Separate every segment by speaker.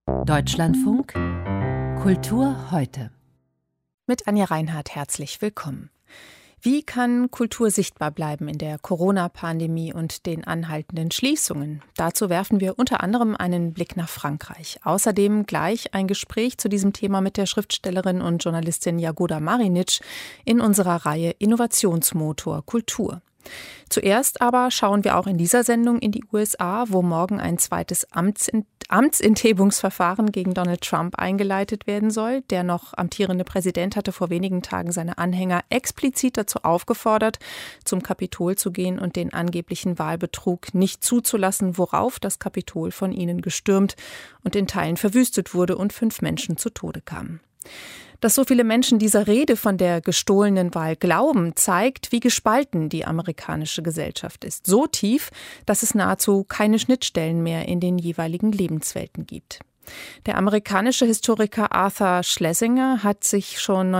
Speaker 1: Deutschlandfunk Kultur heute.
Speaker 2: Mit Anja Reinhardt herzlich willkommen. Wie kann Kultur sichtbar bleiben in der Corona-Pandemie und den anhaltenden Schließungen? Dazu werfen wir unter anderem einen Blick nach Frankreich. Außerdem gleich ein Gespräch zu diesem Thema mit der Schriftstellerin und Journalistin Jagoda Marinic in unserer Reihe Innovationsmotor Kultur. Zuerst aber schauen wir auch in dieser Sendung in die USA, wo morgen ein zweites Amtsenthebungsverfahren gegen Donald Trump eingeleitet werden soll. Der noch amtierende Präsident hatte vor wenigen Tagen seine Anhänger explizit dazu aufgefordert, zum Kapitol zu gehen und den angeblichen Wahlbetrug nicht zuzulassen, worauf das Kapitol von ihnen gestürmt und in Teilen verwüstet wurde und 5 Menschen zu Tode kamen. Dass so viele Menschen dieser Rede von der gestohlenen Wahl glauben, zeigt, wie gespalten die amerikanische Gesellschaft ist. So tief, dass es nahezu keine Schnittstellen mehr in den jeweiligen Lebenswelten gibt. Der amerikanische Historiker Arthur Schlesinger hat sich schon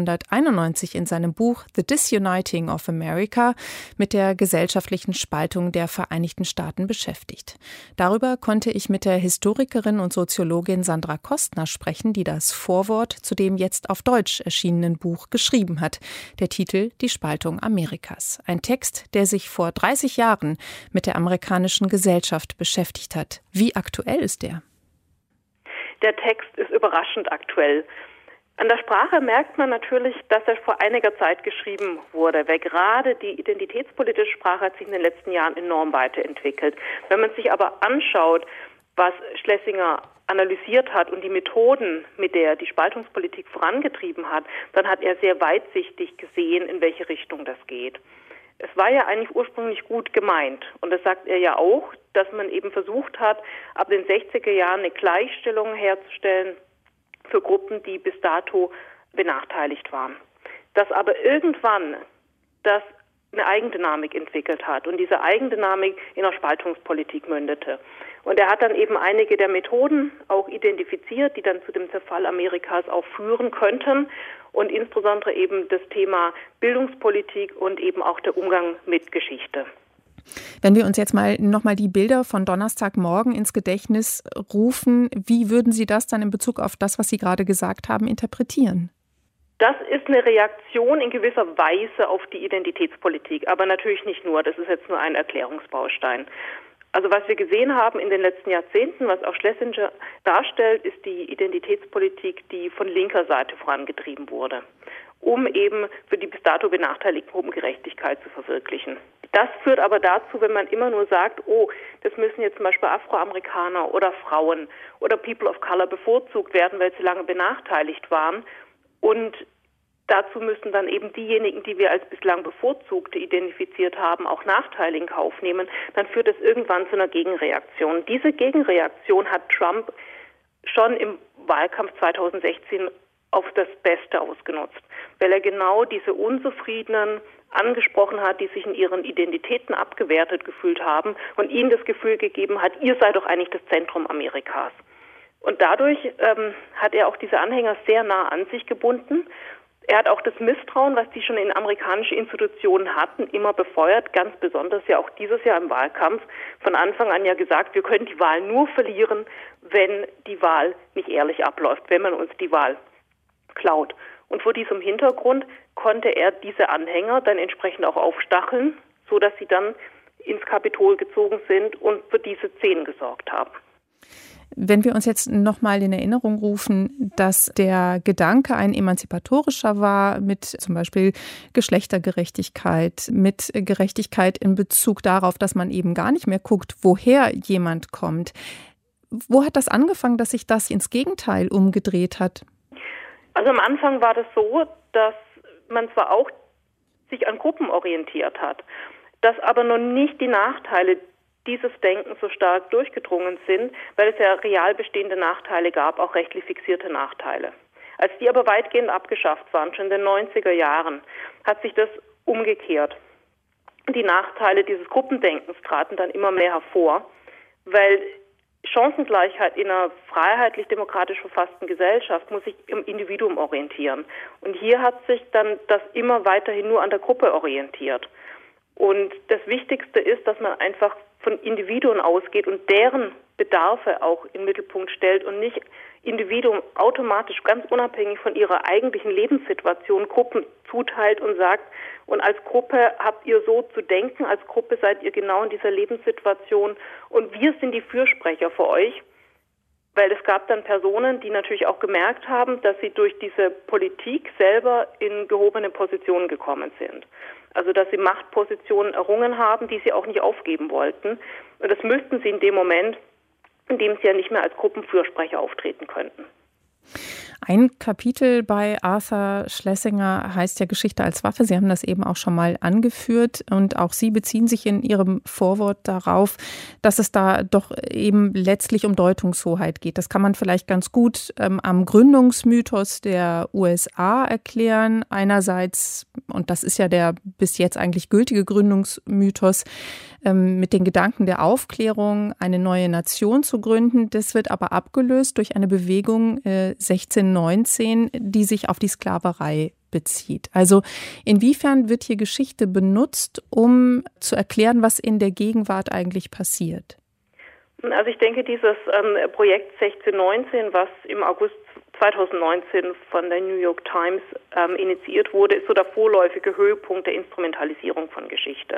Speaker 2: 1991 in seinem Buch The Disuniting of America mit der gesellschaftlichen Spaltung der Vereinigten Staaten beschäftigt. Darüber konnte ich mit der Historikerin und Soziologin Sandra Kostner sprechen, die das Vorwort zu dem jetzt auf Deutsch erschienenen Buch geschrieben hat. Der Titel Die Spaltung Amerikas. Ein Text, der sich vor 30 Jahren mit der amerikanischen Gesellschaft beschäftigt hat. Wie aktuell ist der?
Speaker 3: Der Text ist überraschend aktuell. An der Sprache merkt man natürlich, dass er vor einiger Zeit geschrieben wurde, weil gerade die identitätspolitische Sprache hat sich in den letzten Jahren enorm weiterentwickelt. Wenn man sich aber anschaut, was Schlesinger analysiert hat und die Methoden, mit der er die Spaltungspolitik vorangetrieben hat, dann hat er sehr weitsichtig gesehen, in welche Richtung das geht. Es war ja eigentlich ursprünglich gut gemeint und das sagt er ja auch, dass man eben versucht hat, ab den 60er Jahren eine Gleichstellung herzustellen für Gruppen, die bis dato benachteiligt waren. Dass aber irgendwann das eine Eigendynamik entwickelt hat und diese Eigendynamik in einer Spaltungspolitik mündete. Und er hat dann eben einige der Methoden auch identifiziert, die dann zu dem Zerfall Amerikas auch führen könnten und insbesondere eben das Thema Bildungspolitik und eben auch der Umgang mit Geschichte.
Speaker 2: Wenn wir uns jetzt nochmal die Bilder von Donnerstagmorgen ins Gedächtnis rufen, wie würden Sie das dann in Bezug auf das, was Sie gerade gesagt haben, interpretieren?
Speaker 3: Das ist eine Reaktion in gewisser Weise auf die Identitätspolitik, aber natürlich nicht nur. Das ist jetzt nur ein Erklärungsbaustein. Also was wir gesehen haben in den letzten Jahrzehnten, was auch Schlesinger darstellt, ist die Identitätspolitik, die von linker Seite vorangetrieben wurde, um eben für die bis dato benachteiligten Gruppen Gerechtigkeit zu verwirklichen. Das führt aber dazu, wenn man immer nur sagt, oh, das müssen jetzt zum Beispiel Afroamerikaner oder Frauen oder People of Color bevorzugt werden, weil sie lange benachteiligt waren. Und dazu müssen dann eben diejenigen, die wir als bislang Bevorzugte identifiziert haben, auch Nachteile in Kauf nehmen. Dann führt es irgendwann zu einer Gegenreaktion. Diese Gegenreaktion hat Trump schon im Wahlkampf 2016 auf das Beste ausgenutzt, weil er genau diese Unzufriedenen angesprochen hat, die sich in ihren Identitäten abgewertet gefühlt haben und ihnen das Gefühl gegeben hat, ihr seid doch eigentlich das Zentrum Amerikas. Und dadurch hat er auch diese Anhänger sehr nah an sich gebunden. Er hat auch das Misstrauen, was die schon in amerikanische Institutionen hatten, immer befeuert, ganz besonders ja auch dieses Jahr im Wahlkampf. Von Anfang an ja gesagt, wir können die Wahl nur verlieren, wenn die Wahl nicht ehrlich abläuft, wenn man uns die Wahl klaut. Und vor diesem Hintergrund konnte er diese Anhänger dann entsprechend auch aufstacheln, sodass sie dann ins Kapitol gezogen sind und für diese Szenen gesorgt haben.
Speaker 2: Wenn wir uns jetzt nochmal in Erinnerung rufen, dass der Gedanke ein emanzipatorischer war mit zum Beispiel Geschlechtergerechtigkeit, mit Gerechtigkeit in Bezug darauf, dass man eben gar nicht mehr guckt, woher jemand kommt. Wo hat das angefangen, dass sich das ins Gegenteil umgedreht hat?
Speaker 3: Also am Anfang war das so, dass man zwar auch sich an Gruppen orientiert hat, dass aber noch nicht die Nachteile dieses Denken so stark durchgedrungen sind, weil es ja real bestehende Nachteile gab, auch rechtlich fixierte Nachteile. Als die aber weitgehend abgeschafft waren, schon in den 90er Jahren, hat sich das umgekehrt. Die Nachteile dieses Gruppendenkens traten dann immer mehr hervor, weil Chancengleichheit in einer freiheitlich-demokratisch verfassten Gesellschaft muss sich im Individuum orientieren. Und hier hat sich dann das immer weiterhin nur an der Gruppe orientiert. Und das Wichtigste ist, dass man einfach von Individuen ausgeht und deren Bedarfe auch in den Mittelpunkt stellt und nicht Individuen automatisch ganz unabhängig von ihrer eigentlichen Lebenssituation Gruppen zuteilt und sagt, und als Gruppe habt ihr so zu denken, als Gruppe seid ihr genau in dieser Lebenssituation und wir sind die Fürsprecher für euch. Weil es gab dann Personen, die natürlich auch gemerkt haben, dass sie durch diese Politik selber in gehobene Positionen gekommen sind. Also dass sie Machtpositionen errungen haben, die sie auch nicht aufgeben wollten. Und das müssten sie in dem Moment, in dem sie ja nicht mehr als Gruppenfürsprecher auftreten könnten.
Speaker 2: Ein Kapitel bei Arthur Schlesinger heißt ja Geschichte als Waffe. Sie haben das eben auch schon mal angeführt und auch Sie beziehen sich in Ihrem Vorwort darauf, dass es da doch eben letztlich um Deutungshoheit geht. Das kann man vielleicht ganz gut am Gründungsmythos der USA erklären. Einerseits, und das ist ja der bis jetzt eigentlich gültige Gründungsmythos, mit den Gedanken der Aufklärung eine neue Nation zu gründen. Das wird aber abgelöst durch eine Bewegung 1619, die sich auf die Sklaverei bezieht. Also inwiefern wird hier Geschichte benutzt, um zu erklären, was in der Gegenwart eigentlich passiert?
Speaker 3: Also ich denke, dieses Projekt 1619, was im August 2019 von der New York Times initiiert wurde, ist so der vorläufige Höhepunkt der Instrumentalisierung von Geschichte.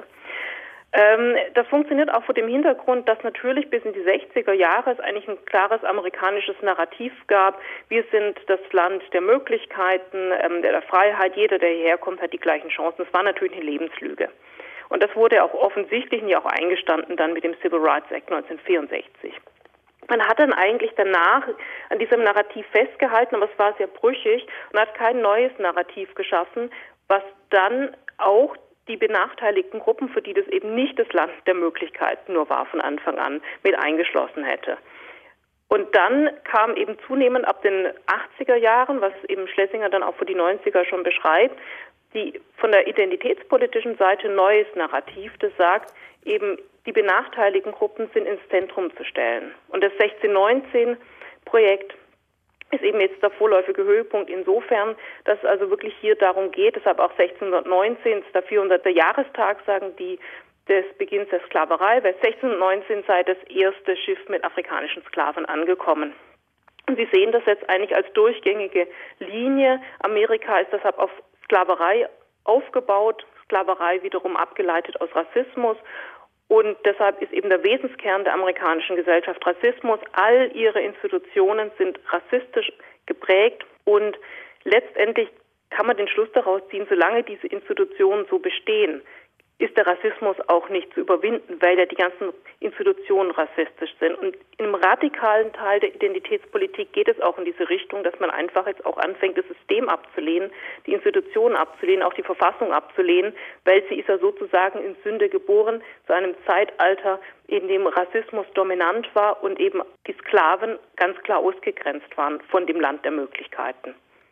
Speaker 3: Das funktioniert auch vor dem Hintergrund, dass natürlich bis in die 60er Jahre es eigentlich ein klares amerikanisches Narrativ gab. Wir sind das Land der Möglichkeiten, der Freiheit. Jeder, der hierher kommt, hat die gleichen Chancen. Das war natürlich eine Lebenslüge. Und das wurde auch offensichtlich und ja auch eingestanden dann mit dem Civil Rights Act 1964. Man hat dann eigentlich danach an diesem Narrativ festgehalten, aber es war sehr brüchig und hat kein neues Narrativ geschaffen, was dann auch die benachteiligten Gruppen, für die das eben nicht das Land der Möglichkeiten nur war von Anfang an, mit eingeschlossen hätte. Und dann kam eben zunehmend ab den 80er Jahren, was eben Schlesinger dann auch für die 90er schon beschreibt, die von der identitätspolitischen Seite neues Narrativ, das sagt, eben die benachteiligten Gruppen sind ins Zentrum zu stellen. Und das 1619-Projekt ist eben jetzt der vorläufige Höhepunkt insofern, dass es also wirklich hier darum geht, deshalb auch 1619 ist der 400. Jahrestag, sagen die, des Beginns der Sklaverei, weil 1619 sei das erste Schiff mit afrikanischen Sklaven angekommen. Und Sie sehen das jetzt eigentlich als durchgängige Linie. Amerika ist deshalb auf Sklaverei aufgebaut, Sklaverei wiederum abgeleitet aus Rassismus. Und deshalb ist eben der Wesenskern der amerikanischen Gesellschaft Rassismus. All ihre Institutionen sind rassistisch geprägt und letztendlich kann man den Schluss daraus ziehen, solange diese Institutionen so bestehen, ist der Rassismus auch nicht zu überwinden, weil ja die ganzen Institutionen rassistisch sind. Und im radikalen Teil der Identitätspolitik geht es auch in diese Richtung, dass man einfach jetzt auch anfängt, das System abzulehnen, die Institutionen abzulehnen, auch die Verfassung abzulehnen, weil sie ist ja sozusagen in Sünde geboren, zu einem Zeitalter, in dem Rassismus dominant war und eben die Sklaven ganz klar ausgegrenzt waren von dem Land der Möglichkeiten.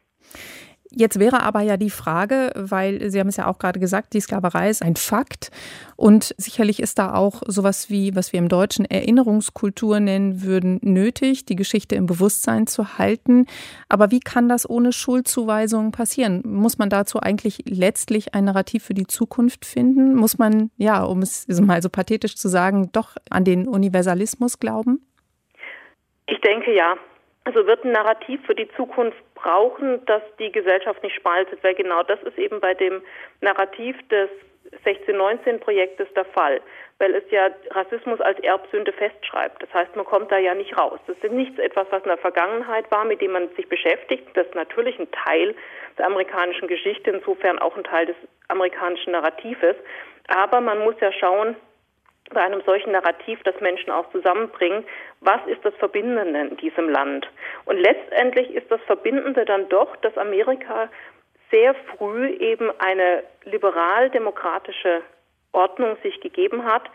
Speaker 2: Jetzt wäre aber ja die Frage, weil Sie haben es ja auch gerade gesagt, die Sklaverei ist ein Fakt und sicherlich ist da auch sowas wie, was wir im Deutschen Erinnerungskultur nennen würden, nötig, die Geschichte im Bewusstsein zu halten. Aber wie kann das ohne Schuldzuweisungen passieren? Muss man dazu eigentlich letztlich ein Narrativ für die Zukunft finden? Muss man, ja, um es mal so pathetisch zu sagen, doch an den Universalismus glauben? Ich denke ja. Also wird ein Narrativ für die Zukunft brauchen, dass die Gesellschaft nicht spaltet, weil genau das ist eben bei dem Narrativ des 1619-Projektes der Fall, weil es ja Rassismus als Erbsünde festschreibt. Das heißt, man kommt da ja nicht raus. Das ist nichts etwas, was in der Vergangenheit war, mit dem man sich beschäftigt. Das ist natürlich ein Teil der amerikanischen Geschichte, insofern auch ein Teil des amerikanischen Narratives. Aber man muss ja schauen, bei einem solchen Narrativ, das Menschen auch zusammenbringen, was ist das Verbindende in diesem Land? Und letztendlich ist das Verbindende dann doch, dass Amerika sehr früh eben eine liberal-demokratische Ordnung sich gegeben hat,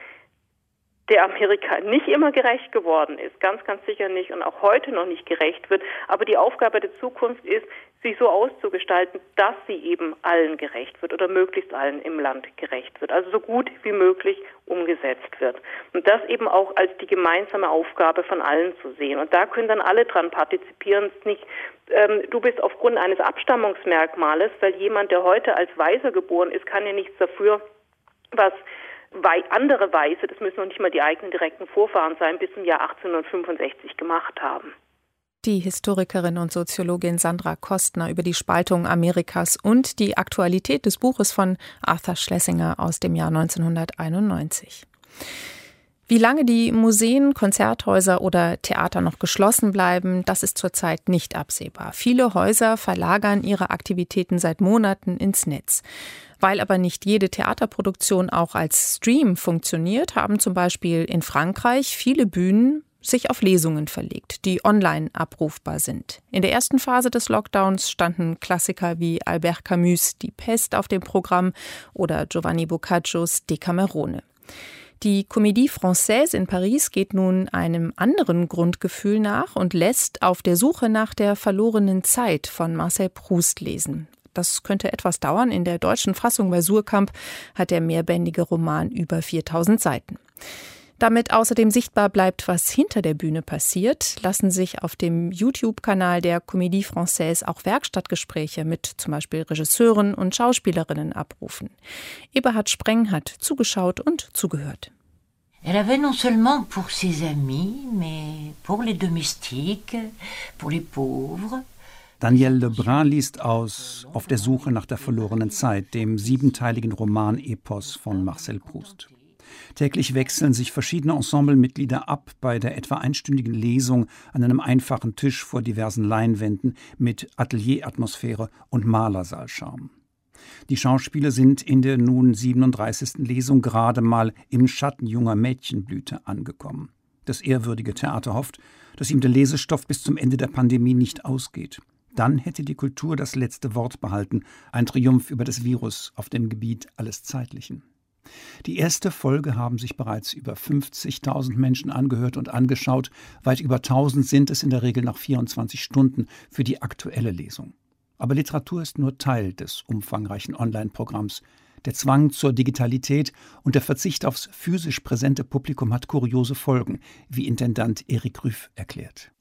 Speaker 2: der Amerika nicht immer gerecht geworden ist, ganz, ganz sicher nicht und auch heute noch nicht gerecht wird. Aber die Aufgabe der Zukunft ist, sie so auszugestalten, dass sie eben allen gerecht wird oder möglichst allen im Land gerecht wird. Also so gut wie möglich umgesetzt wird. Und das eben auch als die gemeinsame Aufgabe von allen zu sehen. Und da können dann alle dran partizipieren. Es ist nicht, du bist aufgrund eines Abstammungsmerkmales, weil jemand, der heute als Weißer geboren ist, kann ja nichts dafür, was
Speaker 3: andere Weiße, das müssen noch nicht mal die eigenen direkten Vorfahren sein, bis zum Jahr 1865 gemacht haben.
Speaker 2: Die Historikerin und Soziologin Sandra Kostner über die Spaltung Amerikas und die Aktualität des Buches von Arthur Schlesinger aus dem Jahr 1991. Wie lange die Museen, Konzerthäuser oder Theater noch geschlossen bleiben, das ist zurzeit nicht absehbar. Viele Häuser verlagern ihre Aktivitäten seit Monaten ins Netz. Weil aber nicht jede Theaterproduktion auch als Stream funktioniert, haben zum Beispiel in Frankreich viele Bühnen sich auf Lesungen verlegt, die online abrufbar sind. In der ersten Phase des Lockdowns standen Klassiker wie Albert Camus' Die Pest auf dem Programm oder Giovanni Boccagios Decamerone. Die Comédie Française in Paris geht nun einem anderen Grundgefühl nach und lässt Auf der Suche nach der verlorenen Zeit von Marcel Proust lesen. Das könnte etwas dauern. In der deutschen Fassung bei Suhrkamp hat der mehrbändige Roman über 4000 Seiten. Damit außerdem sichtbar bleibt, was hinter der Bühne passiert, lassen sich auf dem YouTube-Kanal der Comédie Française auch Werkstattgespräche mit zum Beispiel Regisseuren und Schauspielerinnen abrufen. Eberhard Spreng hat zugeschaut und zugehört.
Speaker 4: Elle avait non seulement pour ses amis, mais pour les domestiques, pour les pauvres.
Speaker 5: Daniel Lebrun liest aus Auf der Suche nach der verlorenen Zeit, dem 7-teiligen Roman-Epos von Marcel Proust. Täglich wechseln sich verschiedene Ensemblemitglieder ab bei der etwa einstündigen Lesung an einem einfachen Tisch vor diversen Leinwänden mit Atelier-Atmosphäre und Malersaalcharme. Die Schauspieler sind in der nun 37. Lesung gerade mal im Schatten junger Mädchenblüte angekommen. Das ehrwürdige Theater hofft, dass ihm der Lesestoff bis zum Ende der Pandemie nicht ausgeht. Dann hätte die Kultur das letzte Wort behalten, ein Triumph über das Virus auf dem Gebiet alles Zeitlichen. Die erste Folge haben sich bereits über 50.000 Menschen angehört und angeschaut. Weit über 1.000 sind es in der Regel nach 24 Stunden für die aktuelle Lesung. Aber Literatur ist nur Teil des umfangreichen Online-Programms. Der Zwang zur Digitalität und der Verzicht aufs physisch präsente Publikum hat kuriose Folgen, wie Intendant Eric Rüff erklärt.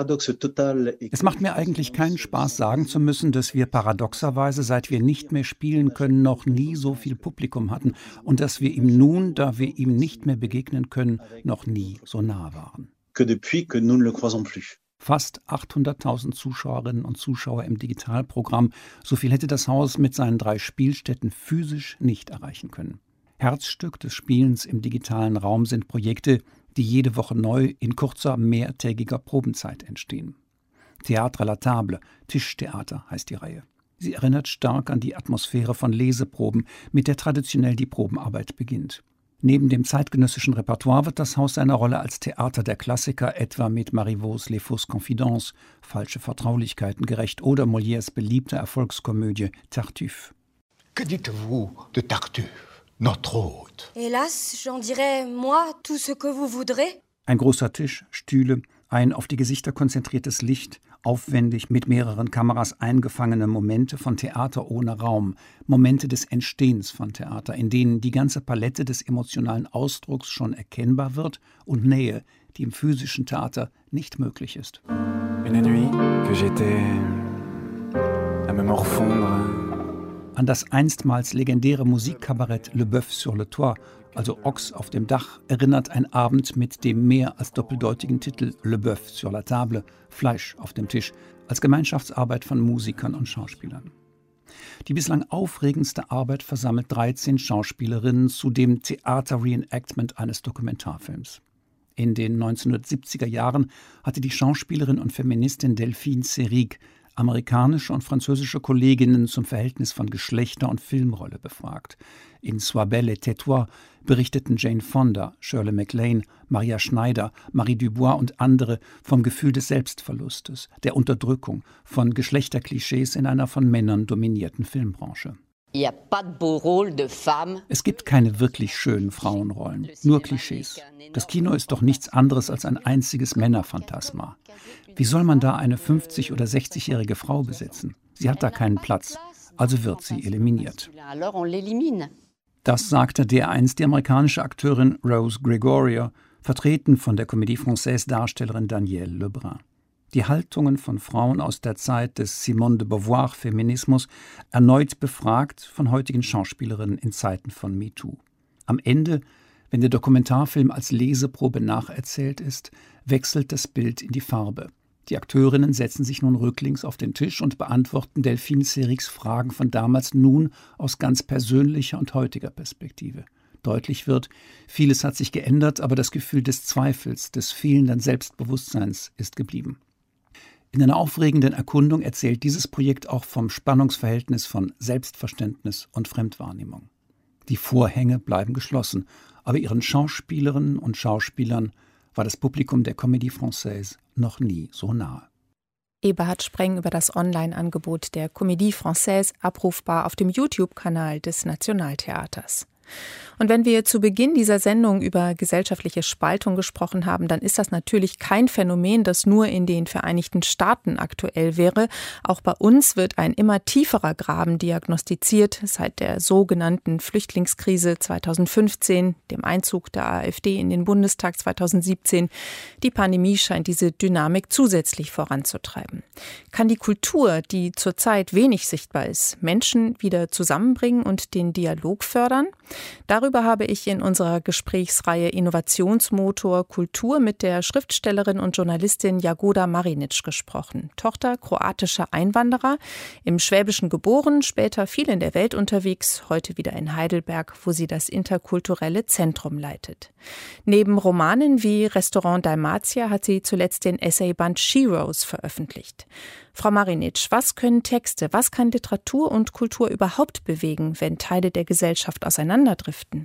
Speaker 5: Es macht mir eigentlich keinen Spaß, sagen zu müssen, dass wir paradoxerweise, seit wir nicht mehr spielen können, noch nie so viel Publikum hatten und dass wir ihm nun, da wir ihm nicht mehr begegnen können, noch nie so nah waren. Fast 800.000 Zuschauerinnen und Zuschauer im Digitalprogramm. So viel hätte das Haus mit seinen 3 Spielstätten physisch nicht erreichen können. Herzstück des Spielens im digitalen Raum sind Projekte, die jede Woche neu in kurzer, mehrtägiger Probenzeit entstehen. Théâtre à la table, Tischtheater heißt die Reihe. Sie erinnert stark an die Atmosphäre von Leseproben, mit der traditionell die Probenarbeit beginnt. Neben dem zeitgenössischen Repertoire wird das Haus seiner Rolle als Theater der Klassiker etwa mit Marivaux's Les Fausses Confidences, Falsche Vertraulichkeiten gerecht oder Molières beliebte Erfolgskomödie Tartuffe.
Speaker 6: Que dites-vous de Tartuffe, notre hôte?
Speaker 7: Hélas, j'en dirai, moi, tout ce que vous voudrez.
Speaker 5: Ein großer Tisch, Stühle, ein auf die Gesichter konzentriertes Licht, aufwendig mit mehreren Kameras eingefangene Momente von Theater ohne Raum, Momente des Entstehens von Theater, in denen die ganze Palette des emotionalen Ausdrucks schon erkennbar wird und Nähe, die im physischen Theater nicht möglich ist.
Speaker 8: Une nuit que j'étais à me morfondre.
Speaker 5: An das einstmals legendäre Musikkabarett Le Bœuf sur le Toit, also Ochs auf dem Dach, erinnert ein Abend mit dem mehr als doppeldeutigen Titel Le Bœuf sur la table, Fleisch auf dem Tisch, als Gemeinschaftsarbeit von Musikern und Schauspielern. Die bislang aufregendste Arbeit versammelt 13 Schauspielerinnen zu dem Theater-Reenactment eines Dokumentarfilms. In den 1970er Jahren hatte die Schauspielerin und Feministin Delphine Seyrig amerikanische und französische Kolleginnen zum Verhältnis von Geschlechter und Filmrolle befragt. In Sois belle et tais-toi berichteten Jane Fonda, Shirley MacLaine, Maria Schneider, Marie Dubois und andere vom Gefühl des Selbstverlustes, der Unterdrückung, von Geschlechterklischees in einer von Männern dominierten Filmbranche. Es gibt keine wirklich schönen Frauenrollen, nur Klischees. Das Kino ist doch nichts anderes als ein einziges Männerphantasma. Wie soll man da eine 50- oder 60-jährige Frau besetzen? Sie hat da keinen Platz, also wird sie eliminiert. Das sagte dereinst die amerikanische Akteurin Rose Gregorio, vertreten von der Comédie Française Darstellerin Danielle Lebrun. Die Haltungen von Frauen aus der Zeit des Simone de Beauvoir-Feminismus erneut befragt von heutigen Schauspielerinnen in Zeiten von MeToo. Am Ende, wenn der Dokumentarfilm als Leseprobe nacherzählt ist, wechselt das Bild in die Farbe. Die Akteurinnen setzen sich nun rücklings auf den Tisch und beantworten Delphine Seyrigs Fragen von damals nun aus ganz persönlicher und heutiger Perspektive. Deutlich wird, vieles hat sich geändert, aber das Gefühl des Zweifels, des fehlenden Selbstbewusstseins ist geblieben. In einer aufregenden Erkundung erzählt dieses Projekt auch vom Spannungsverhältnis von Selbstverständnis und Fremdwahrnehmung. Die Vorhänge bleiben geschlossen, aber ihren Schauspielerinnen und Schauspielern war das Publikum der Comédie Française noch nie so nahe.
Speaker 2: Eberhard Spreng über das Online-Angebot der Comédie Française, abrufbar auf dem YouTube-Kanal des Nationaltheaters. Und wenn wir zu Beginn dieser Sendung über gesellschaftliche Spaltung gesprochen haben, dann ist das natürlich kein Phänomen, das nur in den Vereinigten Staaten aktuell wäre. Auch bei uns wird ein immer tieferer Graben diagnostiziert seit der sogenannten Flüchtlingskrise 2015, dem Einzug der AfD in den Bundestag 2017. Die Pandemie scheint diese Dynamik zusätzlich voranzutreiben. Kann die Kultur, die zurzeit wenig sichtbar ist, Menschen wieder zusammenbringen und den Dialog fördern? Darüber habe ich in unserer Gesprächsreihe Innovationsmotor Kultur mit der Schriftstellerin und Journalistin Jagoda Marinic gesprochen. Tochter kroatischer Einwanderer, im Schwäbischen geboren, später viel in der Welt unterwegs, heute wieder in Heidelberg, wo sie das interkulturelle Zentrum leitet. Neben Romanen wie Restaurant Dalmatia hat sie zuletzt den Essayband Sheroes veröffentlicht. Frau Marinic, was können Texte, was kann Literatur und Kultur überhaupt bewegen, wenn Teile der Gesellschaft auseinanderdriften?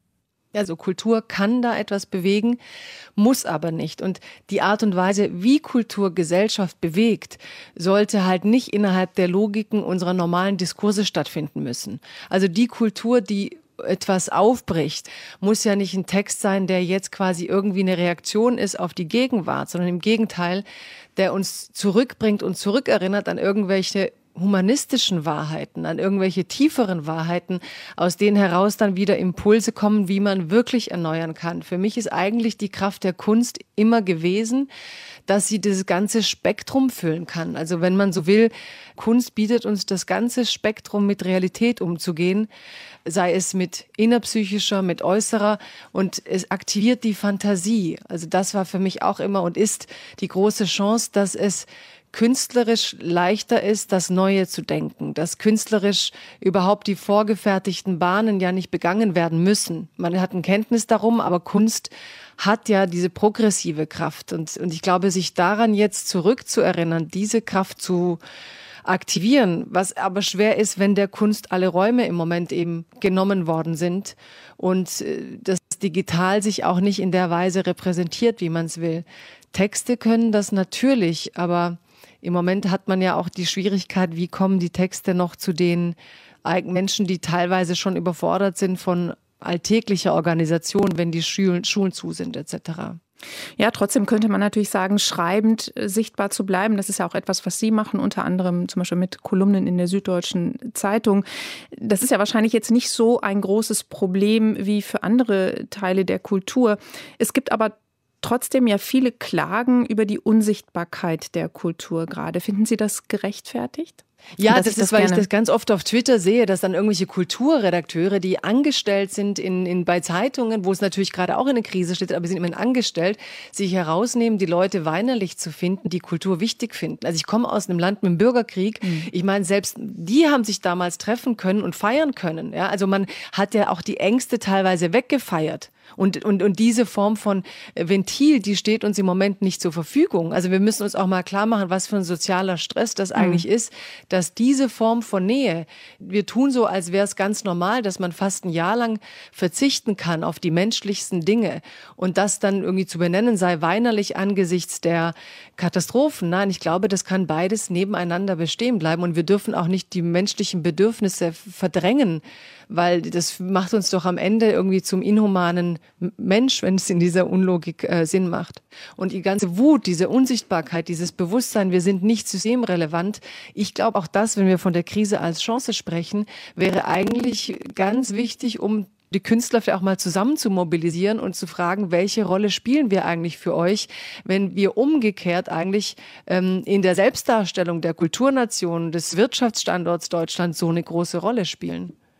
Speaker 9: Also Kultur kann da etwas bewegen, muss aber nicht. Und die Art und Weise, wie Kultur Gesellschaft bewegt, sollte halt nicht innerhalb der Logiken unserer normalen Diskurse stattfinden müssen. Also die Kultur, die etwas aufbricht, muss ja nicht ein Text sein, der jetzt quasi irgendwie eine Reaktion ist auf die Gegenwart, sondern im Gegenteil, der uns zurückbringt und zurückerinnert an irgendwelche humanistischen Wahrheiten, an irgendwelche tieferen Wahrheiten, aus denen heraus dann wieder Impulse kommen, wie man wirklich erneuern kann. Für mich ist eigentlich die Kraft der Kunst immer gewesen, dass sie das ganze Spektrum füllen kann. Also wenn man so will, Kunst bietet uns das ganze Spektrum, mit Realität umzugehen, sei es mit innerpsychischer, mit äußerer, und es aktiviert die Fantasie. Also das war für mich auch immer und ist die große Chance, dass es künstlerisch leichter ist, das Neue zu denken, dass künstlerisch überhaupt die vorgefertigten Bahnen ja nicht begangen werden müssen. Man hat eine Kenntnis darum, aber Kunst hat ja diese progressive Kraft. Und ich glaube, sich daran jetzt zurückzuerinnern, diese Kraft zu aktivieren, was aber schwer ist, wenn der Kunst alle Räume im Moment eben genommen worden sind und das digital sich auch nicht in der Weise repräsentiert, wie man es will. Texte können das natürlich, aber im Moment hat man ja auch die Schwierigkeit, wie kommen die Texte noch zu den Menschen, die teilweise schon überfordert sind von alltäglicher Organisation, wenn die Schulen zu sind etc.
Speaker 2: Ja, trotzdem könnte man natürlich sagen, schreibend sichtbar zu bleiben. Das ist ja auch etwas, was Sie machen, unter anderem zum Beispiel mit Kolumnen in der Süddeutschen Zeitung. Das ist ja wahrscheinlich jetzt nicht so ein großes Problem wie für andere Teile der Kultur. Es gibt aber trotzdem ja viele Klagen über die Unsichtbarkeit der Kultur gerade. Finden Sie das gerechtfertigt?
Speaker 9: Ja, das ist, weil ich das ganz oft auf Twitter sehe, dass dann irgendwelche Kulturredakteure, die angestellt sind bei Zeitungen, wo es natürlich gerade auch in der Krise steht, aber sie sind immerhin angestellt, sich herausnehmen, die Leute weinerlich zu finden, die Kultur wichtig finden. Also ich komme aus einem Land mit dem Bürgerkrieg. Ich meine, selbst die haben sich damals treffen können und feiern können. Ja, also man hat ja auch die Ängste teilweise weggefeiert. Und diese Form von Ventil, die steht uns im Moment nicht zur Verfügung. Also wir müssen uns auch mal klar machen, was für ein sozialer Stress das eigentlich ist, dass diese Form von Nähe, wir tun so, als wäre es ganz normal, dass man fast ein Jahr lang verzichten kann auf die menschlichsten Dinge und das dann irgendwie zu benennen sei weinerlich angesichts der Katastrophen. Nein, ich glaube, das kann beides nebeneinander bestehen bleiben und wir dürfen auch nicht die menschlichen Bedürfnisse verdrängen, weil das macht uns doch am Ende irgendwie zum inhumanen Mensch, wenn es in dieser Unlogik Sinn macht. Und die ganze Wut, diese Unsichtbarkeit, dieses Bewusstsein, wir sind nicht systemrelevant. Ich glaube auch das, wenn wir von der Krise als Chance sprechen, wäre eigentlich ganz wichtig, um die Künstler vielleicht auch mal zusammen zu mobilisieren und zu fragen, welche Rolle spielen wir eigentlich für euch, wenn wir umgekehrt eigentlich in der Selbstdarstellung der Kulturnation, des Wirtschaftsstandorts Deutschland so eine große Rolle spielen.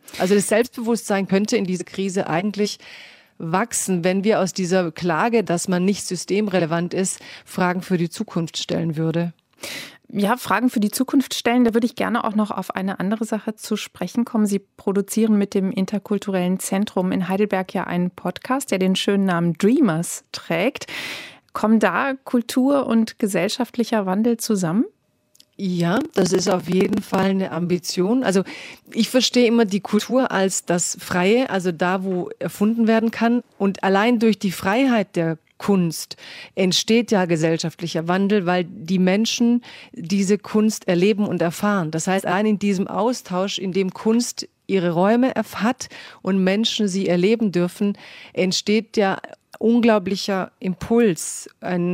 Speaker 9: Also das Selbstbewusstsein könnte in dieser Krise eigentlich wachsen, wenn wir aus dieser Klage, dass man nicht systemrelevant ist, Fragen für die Zukunft stellen würde.
Speaker 2: Ja, Fragen für die Zukunft stellen. Da würde ich gerne auch noch auf eine andere Sache zu sprechen kommen. Sie produzieren mit dem Interkulturellen Zentrum in Heidelberg ja einen Podcast, der den schönen Namen Dreamers trägt. Kommen da Kultur und gesellschaftlicher Wandel zusammen?
Speaker 9: Ja, das ist auf jeden Fall eine Ambition. Also ich verstehe immer die Kultur als das Freie, also da, wo erfunden werden kann. Und allein durch die Freiheit der Kunst entsteht ja gesellschaftlicher Wandel, weil die Menschen diese Kunst erleben und erfahren. Das heißt, allein in diesem Austausch, in dem Kunst ihre Räume hat und Menschen sie erleben dürfen, entsteht ja unglaublicher Impuls,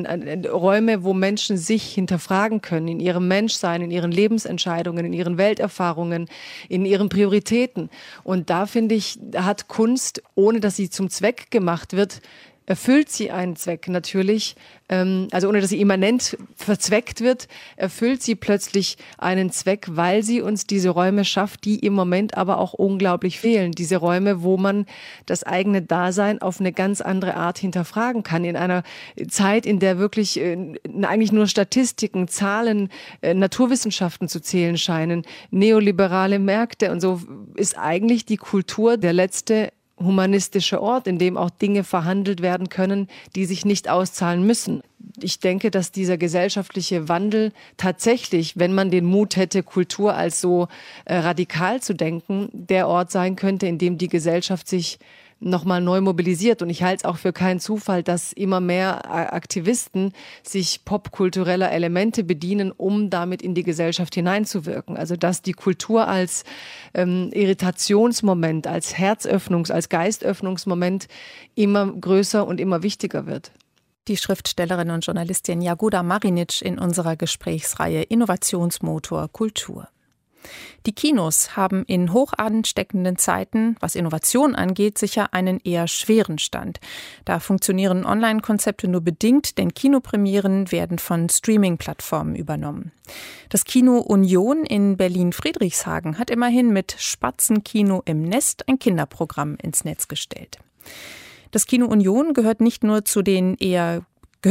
Speaker 9: Räume, wo Menschen sich hinterfragen können in ihrem Menschsein, in ihren Lebensentscheidungen, in ihren Welterfahrungen, in ihren Prioritäten. Und da finde ich, hat Kunst, ohne dass sie zum Zweck gemacht wird, erfüllt sie einen Zweck natürlich, also ohne dass sie immanent verzweckt wird, erfüllt sie plötzlich einen Zweck, weil sie uns diese Räume schafft, die im Moment aber auch unglaublich fehlen. Diese Räume, wo man das eigene Dasein auf eine ganz andere Art hinterfragen kann. In einer Zeit, in der wirklich eigentlich nur Statistiken, Zahlen, Naturwissenschaften zu zählen scheinen, neoliberale Märkte und so, ist eigentlich die Kultur der letzte humanistische Ort, in dem auch Dinge verhandelt werden können, die sich nicht auszahlen müssen. Ich denke, dass dieser gesellschaftliche Wandel tatsächlich, wenn man den Mut hätte, Kultur als so radikal zu denken, der Ort sein könnte, in dem die Gesellschaft sich nochmal neu mobilisiert. Und ich halte es auch für keinen Zufall, dass immer mehr Aktivisten sich popkultureller Elemente bedienen, um damit in die Gesellschaft hineinzuwirken. Also dass die Kultur als Irritationsmoment, als als Geistöffnungsmoment immer größer und immer wichtiger wird.
Speaker 2: Die Schriftstellerin und Journalistin Jagoda Marinic in unserer Gesprächsreihe Innovationsmotor Kultur. Die Kinos haben in hoch ansteckenden Zeiten, was Innovation angeht, sicher einen eher schweren Stand. Da funktionieren Online-Konzepte nur bedingt, denn Kinopremieren werden von Streaming-Plattformen übernommen. Das Kino Union in Berlin-Friedrichshagen hat immerhin mit Spatzenkino im Nest ein Kinderprogramm ins Netz gestellt. Das Kino Union gehört nicht zu den eher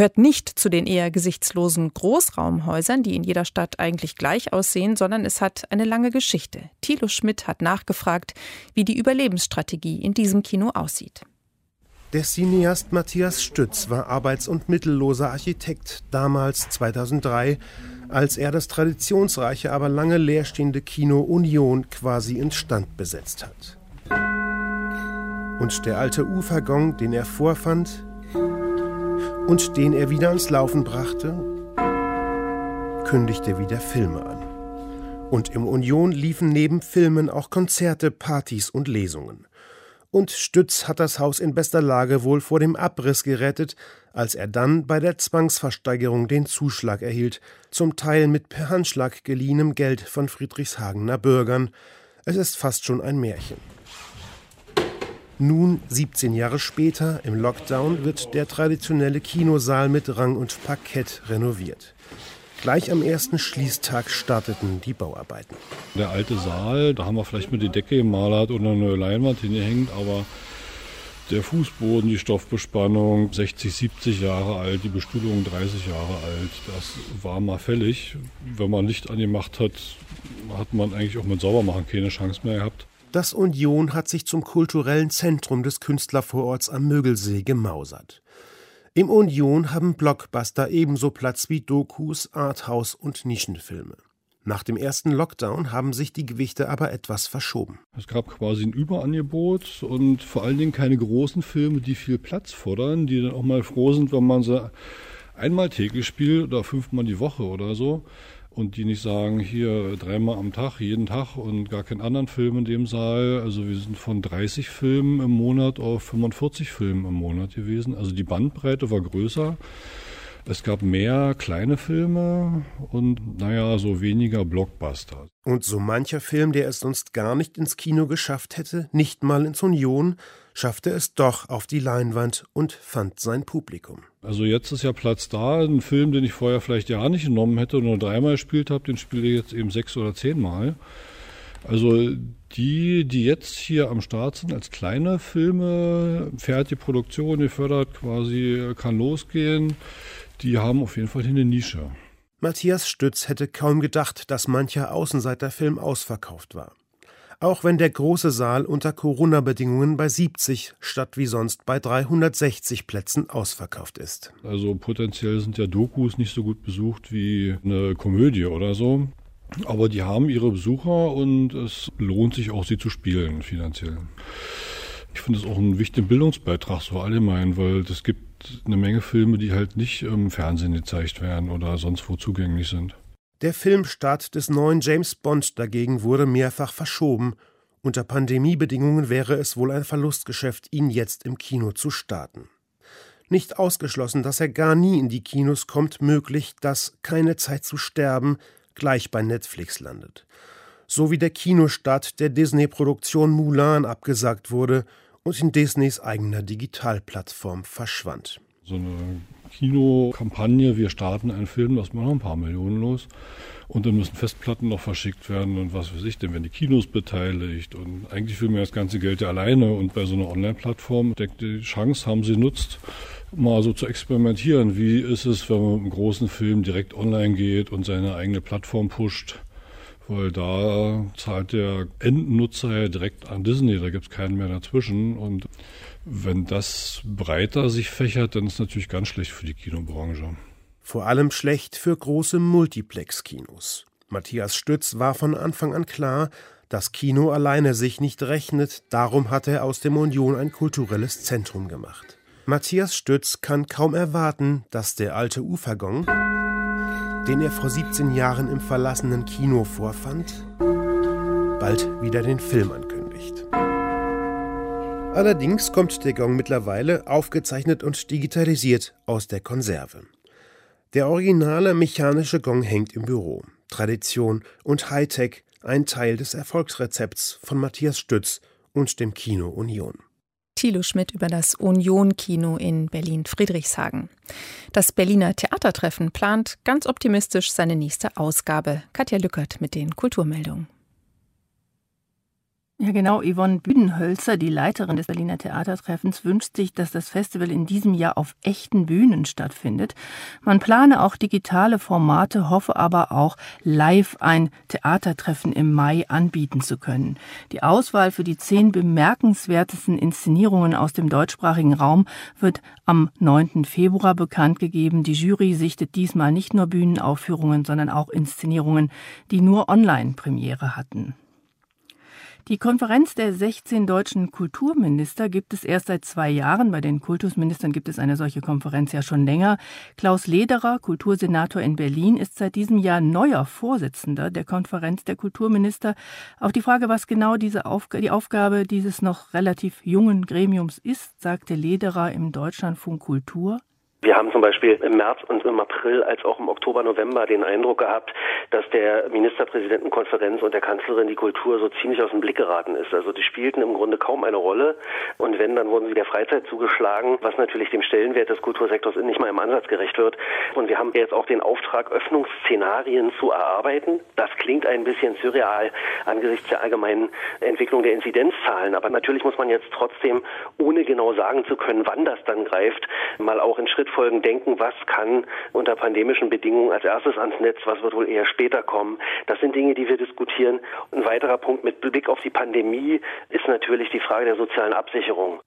Speaker 2: gesichtslosen Großraumhäusern, die in jeder Stadt eigentlich gleich aussehen, sondern es hat eine lange Geschichte. Thilo Schmidt hat nachgefragt, wie die Überlebensstrategie in diesem Kino aussieht.
Speaker 10: Der Cineast Matthias Stütz war arbeits- und mittelloser Architekt, damals 2003, als er das traditionsreiche, aber lange leerstehende Kino Union quasi instand besetzt hat. Und der alte Ufergong, den er vorfand und den er wieder ans Laufen brachte, kündigte wieder Filme an. Und im Union liefen neben Filmen auch Konzerte, Partys und Lesungen. Und Stütz hat das Haus in bester Lage wohl vor dem Abriss gerettet, als er dann bei der Zwangsversteigerung den Zuschlag erhielt, zum Teil mit per Handschlag geliehenem Geld von Friedrichshagener Bürgern. Es ist fast schon ein Märchen. Nun, 17 Jahre später, im Lockdown, wird der traditionelle Kinosaal mit Rang und Parkett renoviert. Gleich am ersten Schließtag starteten die Bauarbeiten.
Speaker 11: Der alte Saal, da haben wir vielleicht mit die Decke gemalert oder eine Leinwand hingehängt, aber der Fußboden, die Stoffbespannung, 60, 70 Jahre alt, die Bestuhlung 30 Jahre alt, das war mal fällig. Wenn man Licht angemacht hat, hat man eigentlich auch mit Saubermachen keine Chance mehr gehabt.
Speaker 10: Das Union hat sich zum kulturellen Zentrum des Künstlervororts am Mögelsee gemausert. Im Union haben Blockbuster ebenso Platz wie Dokus, Arthouse und Nischenfilme. Nach dem ersten Lockdown haben sich die Gewichte aber etwas verschoben.
Speaker 11: Es gab quasi ein Überangebot und vor allen Dingen keine großen Filme, die viel Platz fordern, die dann auch mal froh sind, wenn man sie einmal täglich spielt oder 5-mal die Woche oder so. Und die nicht sagen, hier 3-mal am Tag, jeden Tag und gar keinen anderen Film in dem Saal. Also wir sind von 30 Filmen im Monat auf 45 Filmen im Monat gewesen. Also die Bandbreite war größer. Es gab mehr kleine Filme und so weniger Blockbuster.
Speaker 10: Und so mancher Film, der es sonst gar nicht ins Kino geschafft hätte, nicht mal ins Union, schaffte es doch auf die Leinwand und fand sein Publikum.
Speaker 11: Also jetzt ist ja Platz da. Ein Film, den ich vorher vielleicht ja nicht genommen hätte und nur 3-mal gespielt habe, den spiele ich jetzt eben 6 oder 10-mal. Also Die jetzt hier am Start sind als kleine Filme, fährt die Produktion, gefördert quasi, kann losgehen, die haben auf jeden Fall hier eine Nische.
Speaker 10: Matthias Stütz hätte kaum gedacht, dass mancher Außenseiterfilm ausverkauft war. Auch wenn der große Saal unter Corona-Bedingungen bei 70 statt wie sonst bei 360 Plätzen ausverkauft ist.
Speaker 11: Also potenziell sind ja Dokus nicht so gut besucht wie eine Komödie oder so. Aber die haben ihre Besucher und es lohnt sich auch, sie zu spielen finanziell. Ich finde es auch einen wichtigen Bildungsbeitrag so allgemein, weil es gibt eine Menge Filme, die halt nicht im Fernsehen gezeigt werden oder sonst wo zugänglich sind.
Speaker 10: Der Filmstart des neuen James Bond dagegen wurde mehrfach verschoben. Unter Pandemiebedingungen wäre es wohl ein Verlustgeschäft, ihn jetzt im Kino zu starten. Nicht ausgeschlossen, dass er gar nie in die Kinos kommt, möglich, dass Keine Zeit zu sterben gleich bei Netflix landet. So wie der Kinostart der Disney-Produktion Mulan abgesagt wurde und in Disneys eigener Digitalplattform verschwand.
Speaker 11: So eine Kinokampagne, wir starten einen Film, lassen wir noch ein paar Millionen los und dann müssen Festplatten noch verschickt werden und was weiß ich, dann werden die Kinos beteiligt und eigentlich will man das ganze Geld ja alleine und bei so einer Online-Plattform, die Chance haben sie nutzt, mal so zu experimentieren, wie ist es, wenn man mit einem großen Film direkt online geht und seine eigene Plattform pusht, weil da zahlt der Endnutzer ja direkt an Disney, da gibt es keinen mehr dazwischen und wenn das breiter sich fächert, dann ist es natürlich ganz schlecht für die Kinobranche.
Speaker 10: Vor allem schlecht für große Multiplex-Kinos. Matthias Stütz war von Anfang an klar, dass Kino alleine sich nicht rechnet, darum hat er aus dem Union ein kulturelles Zentrum gemacht. Matthias Stütz kann kaum erwarten, dass der alte Ufergong, den er vor 17 Jahren im verlassenen Kino vorfand, bald wieder den Film ankündigt. Allerdings kommt der Gong mittlerweile, aufgezeichnet und digitalisiert, aus der Konserve. Der originale mechanische Gong hängt im Büro. Tradition und Hightech, ein Teil des Erfolgsrezepts von Matthias Stütz und dem Kino Union.
Speaker 2: Thilo Schmidt über das Union-Kino in Berlin-Friedrichshagen. Das Berliner Theatertreffen plant ganz optimistisch seine nächste Ausgabe. Katja Lückert mit den Kulturmeldungen.
Speaker 12: Ja genau, Yvonne Büdenhölzer, die Leiterin des Berliner Theatertreffens, wünscht sich, dass das Festival in diesem Jahr auf echten Bühnen stattfindet. Man plane auch digitale Formate, hoffe aber auch, live ein Theatertreffen im Mai anbieten zu können. Die Auswahl für die 10 bemerkenswertesten Inszenierungen aus dem deutschsprachigen Raum wird am 9. Februar bekannt gegeben. Die Jury sichtet diesmal nicht nur Bühnenaufführungen, sondern auch Inszenierungen, die nur Online-Premiere hatten. Die Konferenz der 16 deutschen Kulturminister gibt es erst seit 2 Jahren. Bei den Kultusministern gibt es eine solche Konferenz ja schon länger. Klaus Lederer, Kultursenator in Berlin, ist seit diesem Jahr neuer Vorsitzender der Konferenz der Kulturminister. Auf die Frage, was genau die Aufgabe dieses noch relativ jungen Gremiums ist, sagte Lederer im Deutschlandfunk Kultur:
Speaker 13: Wir haben zum Beispiel im März und im April als auch im Oktober, November den Eindruck gehabt, dass der Ministerpräsidentenkonferenz und der Kanzlerin die Kultur so ziemlich aus dem Blick geraten ist. Also die spielten im Grunde kaum eine Rolle und wenn, dann wurden sie der Freizeit zugeschlagen, was natürlich dem Stellenwert des Kultursektors nicht mal im Ansatz gerecht wird. Und wir haben jetzt auch den Auftrag, Öffnungsszenarien zu erarbeiten. Das klingt ein bisschen surreal angesichts der allgemeinen Entwicklung der Inzidenzzahlen, aber natürlich muss man jetzt trotzdem, ohne genau sagen zu können, wann das dann greift, mal auch in Schrittfolgen denken, was kann unter pandemischen Bedingungen als erstes ans Netz, was wird wohl eher später kommen. Das sind Dinge, die wir diskutieren. Ein weiterer Punkt mit Blick auf die Pandemie ist natürlich die Frage der sozialen Absicherung.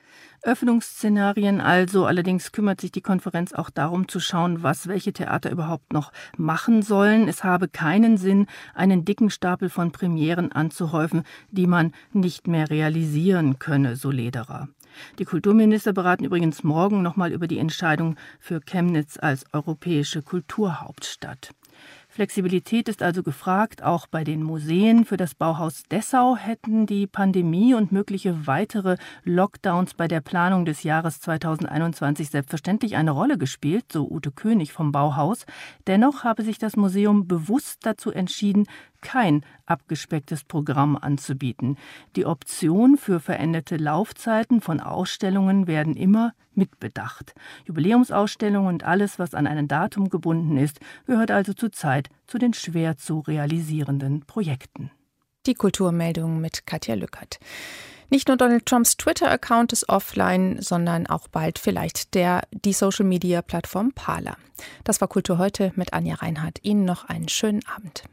Speaker 12: Öffnungsszenarien also. Allerdings kümmert sich die Konferenz auch darum zu schauen, was welche Theater überhaupt noch machen sollen. Es habe keinen Sinn, einen dicken Stapel von Premieren anzuhäufen, die man nicht mehr realisieren könne, so Lederer. Die Kulturminister beraten übrigens morgen nochmal über die Entscheidung für Chemnitz als europäische Kulturhauptstadt. Flexibilität ist also gefragt, auch bei den Museen. Für das Bauhaus Dessau hätten die Pandemie und mögliche weitere Lockdowns bei der Planung des Jahres 2021 selbstverständlich eine Rolle gespielt, so Ute König vom Bauhaus. Dennoch habe sich das Museum bewusst dazu entschieden, kein abgespecktes Programm anzubieten. Die Option für veränderte Laufzeiten von Ausstellungen werden immer mitbedacht. Jubiläumsausstellungen und alles, was an ein Datum gebunden ist, gehört also zurzeit zu den schwer zu realisierenden Projekten.
Speaker 2: Die Kulturmeldung mit Katja Lückert. Nicht nur Donald Trumps Twitter-Account ist offline, sondern auch bald vielleicht die Social-Media-Plattform Parler. Das war Kultur heute mit Anja Reinhardt. Ihnen noch einen schönen Abend.